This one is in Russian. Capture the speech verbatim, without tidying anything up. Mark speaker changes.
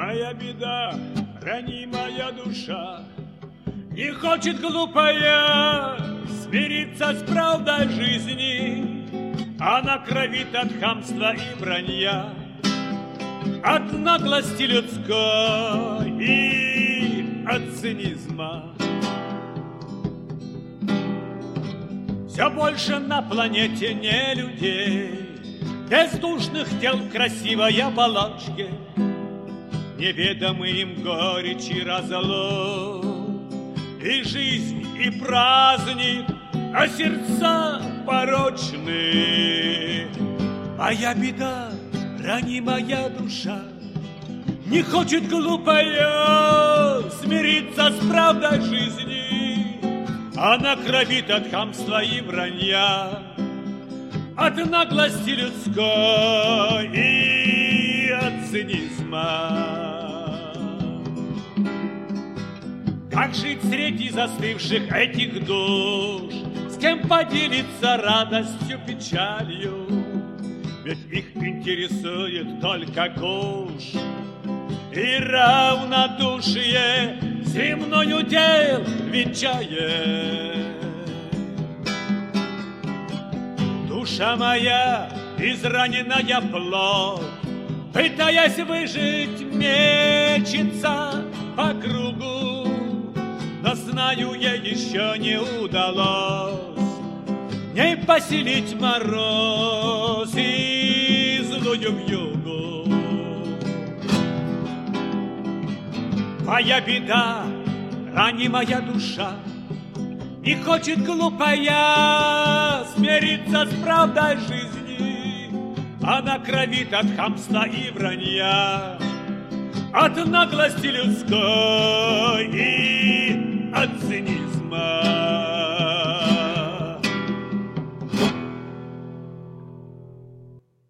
Speaker 1: Моя беда, ранимая душа, не хочет глупая смириться с правдой жизни. Она кровит от хамства и вранья, от наглости людской и от цинизма. Все больше на планете не людей, бездушных тел в красивой оболочке, неведомы им горечь и разлом, и жизнь, и праздник, а сердца порочны. Моя беда, ранимая душа, не хочет глупая смириться с правдой жизни. Она кровит от хамства и вранья, от наглости людской и от цинизма. Как жить среди застывших этих душ? С кем поделиться радостью, печалью? Ведь их интересует только куш и равнодушие земной удел венчает. Душа моя, израненная плоть, пытаясь выжить, мечется по кругу, но знаю, ей еще не удалось не поселить мороз и злую вьюгу. Моя беда, ранимая душа, не хочет глупая смириться с правдой жизни. Она кровит от хамства и вранья, от наглости людской и